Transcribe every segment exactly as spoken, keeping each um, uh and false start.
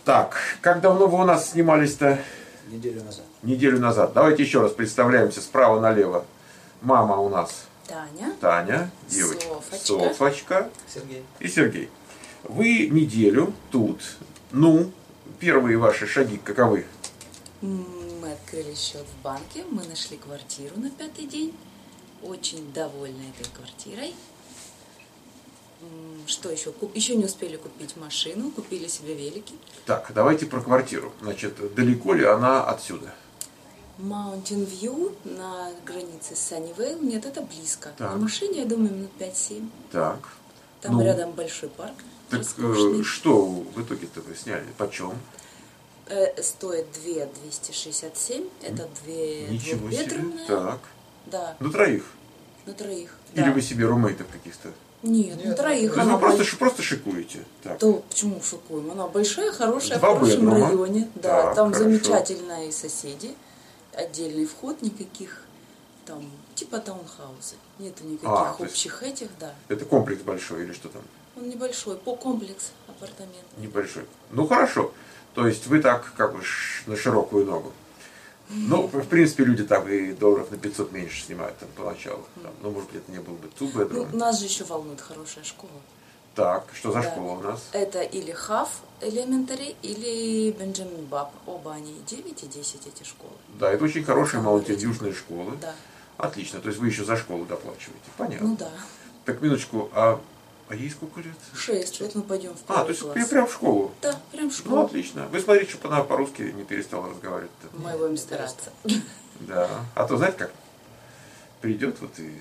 Так, как давно вы у нас снимались-то? Неделю назад. Неделю назад. Давайте еще раз представляемся справа налево. Мама у нас Таня. Таня, девочка Софочка. Софочка Сергей. и Сергей. Вы неделю тут. Ну, первые ваши шаги каковы? Мы открыли счет в банке, мы нашли квартиру на пятый день. Очень довольны этой квартирой. Что еще? Еще не успели купить машину, купили себе велики. Так, давайте про квартиру. Значит, далеко ли она отсюда? Mountain View на границе с Sunnyvale. Нет, это близко. Так. На машине, я думаю, минут пять-семь. Так. Там ну, рядом большой парк. Так роскошный. э, что в итоге-то вы сняли? Почем? Э, стоит две двести шестьдесят семь. Это две Ничего себе. двухбедрумные. Так. Да, На троих? на троих. Или Да. вы себе румейтов каких-то? Нет, на Нет, троих. То есть Она вы просто, больш- ши- просто шикуете? Так. То почему шокуем? Она большая, хорошая, Два в хорошем бедрума. районе. Да, Так, там хорошо. замечательные соседи. Отдельный вход, никаких там, типа таунхаусы. Нету никаких А, то есть- общих этих, да. Это комплекс большой или что там? Он небольшой, по комплекс апартаментов. Небольшой. Ну хорошо. То есть вы так как бы ш- на широкую ногу. Ну, в принципе, люди там и долларов на пятьсот меньше снимают там поначалу. Там, ну, может быть, это не был бы two Ну, bedroom. нас же еще волнует хорошая школа. Так, что за Да. школа у нас? Это или Half Elementary, или Benjamin Bab. Оба они девять и десять эти школы. Да, это очень хорошая Самая маунтин-южная школа. Да. Отлично. То есть вы еще за школу доплачиваете. Понятно. Ну да. Так, минуточку, а, а ей сколько лет? Шесть. Вот мы пойдем в А, первый то есть класс. прям в школу. Да, прям в Ну, школу. отлично. Вы смотрите, чтобы она по-русски не перестала разговаривать. Мы будем стараться. Да. А то, знаете как, придет вот и...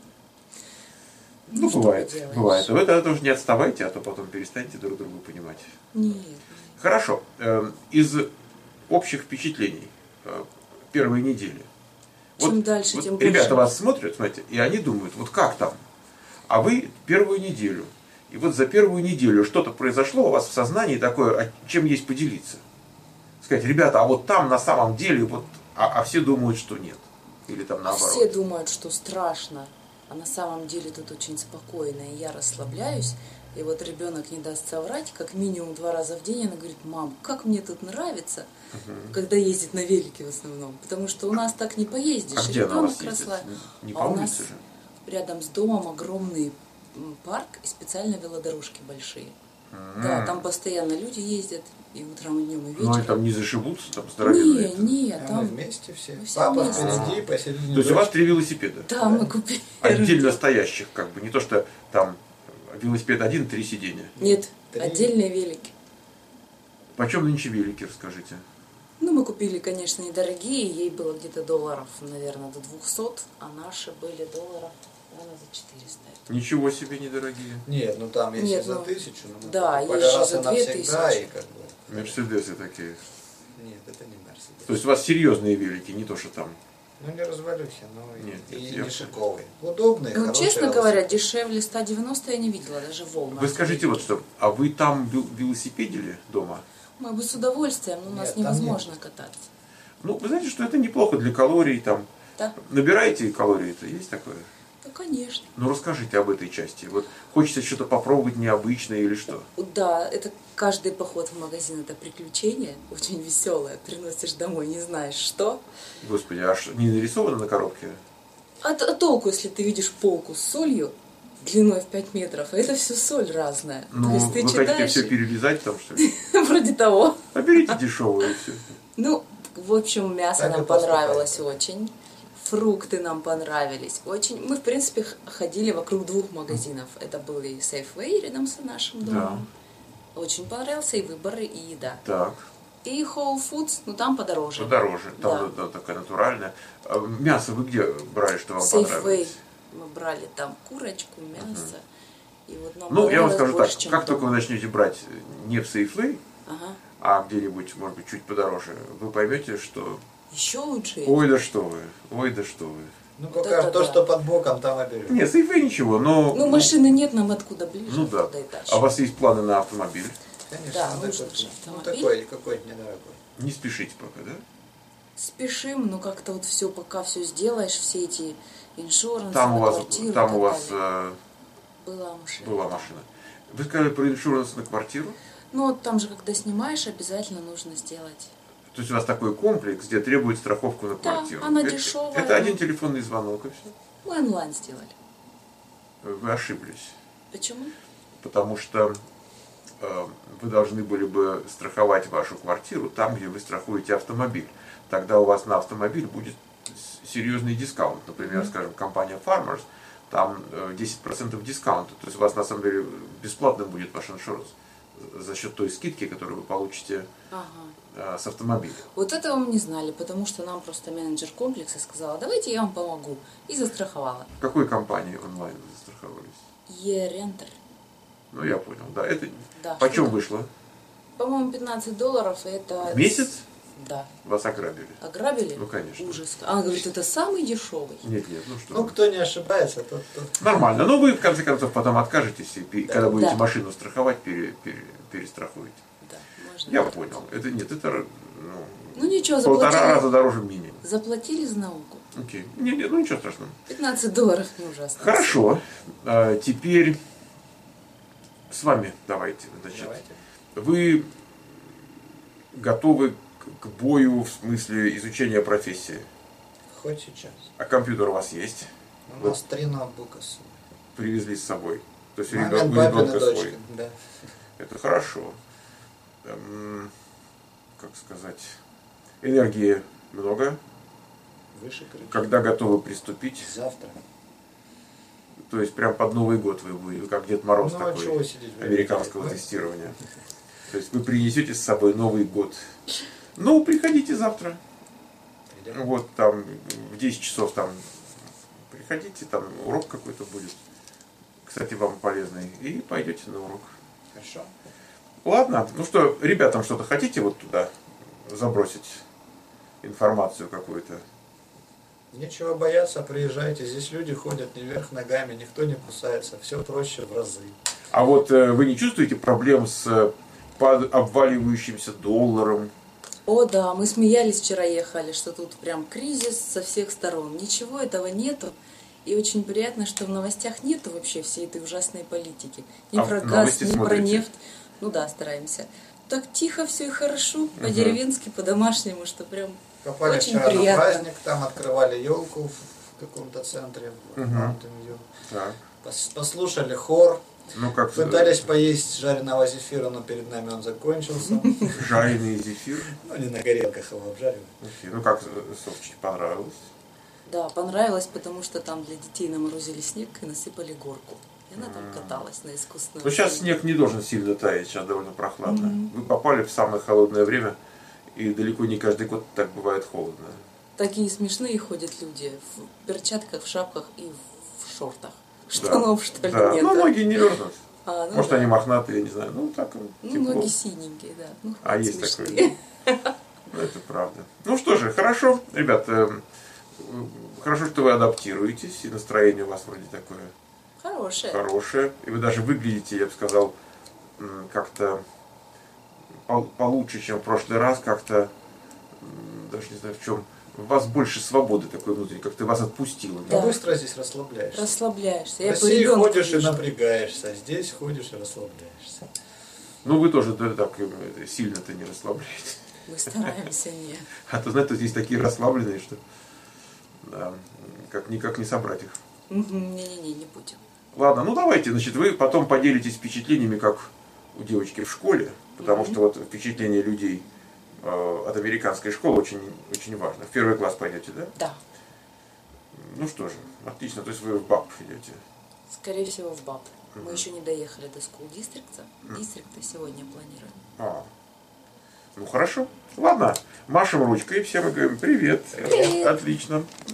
Ну, Ну, что бывает, поделаешь. бывает. Вы тогда тоже не отставайте, а то потом перестанете друг друга понимать. Нет. Хорошо. Эм, Из общих впечатлений э, первой недели. Чем дальше, вот тем больше. ребята вас смотрят, смотрите, и они думают, вот как там? А вы первую неделю. И вот за первую неделю что-то произошло у вас в сознании такое, а чем есть поделиться. Сказать, ребята, а вот там на самом деле, вот, а, а все думают, что нет. Или там наоборот. Все думают, что страшно, а на самом деле тут очень спокойно, и я расслабляюсь. И вот ребенок не даст соврать, как минимум два раза в день она говорит: мам, как мне тут нравится, Мгм. когда ездит на велике в основном. Потому что у нас так не поездишь. А и где она у вас ребенок ездит? росла. Не А по у улице нас же? рядом с домом огромный м, парк и специально велодорожки большие. Да, там постоянно люди ездят, и утром, и днем, и Ну, они вечером. там не зашибутся, там здоровенные. Нет, нет, А мы там... вместе все. мы все Папа вместе. впереди, посередине. То есть у вас дочь. три велосипеда? Да, мы купили. Отдельно стоящих, как бы. Не то, что там велосипед один, три сиденья. Нет, Три. отдельные велики. Почем нынче велики, расскажите? Ну, мы купили, конечно, недорогие, ей было где-то долларов, наверное, до двухсот, а наши были долларов, наверное, за четыреста. Ничего себе недорогие. Нет, ну там есть Нет, и за ну, тысячу. Но мы да, покупали есть же раз за и две навсегда, тысячи. и как бы... Мерседесы такие. Нет, это не Мерседес. То есть у вас серьезные велики, не то, что там. Ну не развалюсь, но и- Нет, и нет, не я- шиковый. Удобный, Ну, хороший честно велосипед. говоря, дешевле ста девяноста я не видела, даже волны. Вы скажите вот что, а вы там вел- велосипедили дома? Мы бы с удовольствием, но у нас Нет, там невозможно кататься. Ну, вы знаете, что это неплохо для калорий там. Да? Набираете калории-то, есть такое? Да, конечно. Ну, расскажите об этой части. Вот хочется что-то попробовать необычное или что? Да, это каждый поход в магазин это приключение, очень веселое. Приносишь домой, не знаешь что. Господи, аж не нарисовано на коробке? А, т- а толку, если ты видишь полку с солью длиной в пять метров, а это все соль разная. Ну, То есть ты вы хотите читаешь, все перелезать там, что ли? и- вроде того. А берите дешевое и все. Ну, в общем, мясо Так и нам поступайте. понравилось очень. Фрукты нам понравились очень. Мы, в принципе, х- ходили вокруг двух магазинов. Это был и Safeway рядом с нашим домом. Очень понравился и выбор, и еда. Так, И Whole Foods, ну там подороже. подороже. Там Да. да, такая натуральная. А мясо вы где брали, что вам Safeway. понравилось? Мы брали там курочку, мясо. И вот нам Ну, я вам понравилось скажу больше, так, чем как только дома. вы начнете брать не в Safeway, Ага. а где-нибудь, может быть, чуть подороже, вы поймете, что Еще лучше. ой, да что вы, ой, да что вы. Ну Вот пока это то, да. что под боком, там и берем. Нет, Safeway ничего, но... Ну, машины нет, нам откуда ближе, Ну да. откуда и тащим. А у вас есть планы на автомобиль? Конечно, Да, ну, нужно такой, же ну, автомобиль. такой какой-нибудь недорогой. Не спешите пока, да? Спешим, но как-то вот все, пока все сделаешь, все эти иншурансы, Там у на вас, квартиру и там так у вас далее. э, Была машина. была машина. Вы сказали про иншуранс на квартиру? Ну, вот там же, когда снимаешь, обязательно нужно сделать. То есть у вас такой комплекс, где требует страховку на Да, квартиру. она это, дешевая. Это один телефонный звонок и все. Мы онлайн сделали. Вы ошиблись. Почему? Потому что э, вы должны были бы страховать вашу квартиру там, где вы страхуете автомобиль. Тогда у вас на автомобиль будет серьезный дискаунт. Например, mm-hmm. скажем, компания Farmers, там десять процентов дискаунта. То есть у вас на самом деле бесплатно будет ваш иншуранс за счет той скидки, которую вы получите ага. э, с автомобиля. Вот этого мы не знали, потому что нам просто менеджер комплекса сказала, давайте я вам помогу. И застраховала. В какой компании онлайн вы застраховались? E-Renter. Ну, я понял, да. Это да, почем вышло? По-моему, пятнадцать долларов, и это... В месяц? Да. Вас ограбили? Ограбили? Ну, конечно. Ужас. Она говорит, это самый дешевый. Нет, нет, ну что. Ну, кто не ошибается, тот... тот... Нормально. Но вы, в конце концов, потом откажетесь, и да. когда будете да. машину страховать, пере, пере, перестрахуете. Да, можно. Я понял. Это нет, это ну, ну, ничего, полтора заплатили, раза дороже минимум. Заплатили за науку. Окей. Нет, нет, ну ничего страшного. пятнадцать долларов не ужасно. Хорошо. А, теперь с вами давайте. Значит, давайте. Вы готовы к бою в смысле изучения профессии? Хоть сейчас. А компьютер у вас есть? У нас вот. три ноутбука с собой. Привезли с собой. То есть Момент у ребенка дочки, свой. Да. Это хорошо. Эм, как сказать, энергии много. Выше крыши. Когда готовы приступить? Завтра. То есть прям под Новый год вы будете, как Дед Мороз ну, такой сидеть, американского вы? тестирования. То есть вы принесете с собой Новый год. Ну, приходите завтра. Придем. Вот там в десять часов там приходите, там урок какой-то будет. Кстати, вам полезный. И пойдете на урок. Хорошо. Ладно. Ну что, ребятам что-то хотите вот туда забросить? Информацию какую-то? Нечего бояться, приезжайте. Здесь люди ходят не вверх ногами, никто не кусается. Все проще в разы. А вот э, вы не чувствуете проблем с э, под обваливающимся долларом? О, да, мы смеялись вчера ехали, что тут прям кризис со всех сторон. Ничего этого нету. И очень приятно, что в новостях нету вообще всей этой ужасной политики. Ни а про газ, ни смотрите? про нефть. Ну да, стараемся. Так тихо все и хорошо, угу. по-деревенски, по-домашнему, что прям попали очень вчера приятно. на праздник, там открывали елку в каком-то центре. Угу. Так. Послушали хор. Ну, как пытались поесть жареного зефира, но перед нами он закончился. Жареный зефир? Ну, не на горелках его обжаривали. Okay. Ну, как Софочке понравилось? Да, понравилось, потому что там для детей наморозили снег и насыпали горку. И она там каталась на искусственном. Ну, сейчас снег не должен сильно таять, сейчас довольно прохладно. Mm-hmm. Вы попали в самое холодное время, и далеко не каждый год так бывает холодно. Такие смешные ходят люди в перчатках, в шапках и в шортах. Да. Штанов, что ли, да. нет? Ну, ноги не мерзнут. А, ну Может, да. они мохнатые, я не знаю. Ну, так ну, тепло. ноги синенькие, да. Ну, а есть смешные. такое. Ну, это правда. Ну что же, хорошо, ребята, хорошо, что вы адаптируетесь, и настроение у вас вроде такое хорошее. Хорошее. И вы даже выглядите, я бы сказал, как-то получше, чем в прошлый раз, как-то, даже не знаю в чем, у вас больше свободы такой внутренней, как-то вас отпустило. Да. Быстро здесь расслабляешься. Расслабляешься. В России ходишь и напрягаешься, а здесь ходишь и расслабляешься. Ну вы тоже да, так сильно-то не расслабляетесь. Мы стараемся не. А то, знаете, здесь такие расслабленные, что да, как никак не собрать их. Не-не-не, не будем. Ладно, ну давайте, значит, вы потом поделитесь впечатлениями, как у девочки в школе, потому mm-hmm. что вот впечатление людей э, от американской школы очень, очень важно. В первый класс пойдете, да? Да. Ну что же, отлично, то есть вы в БАП идете? Скорее всего в БАП. Mm-hmm. Мы еще не доехали до School District. Дистрикта сегодня планируем. А. Ну хорошо. Ладно, машем ручкой, всем мы говорим привет. Привет. Отлично.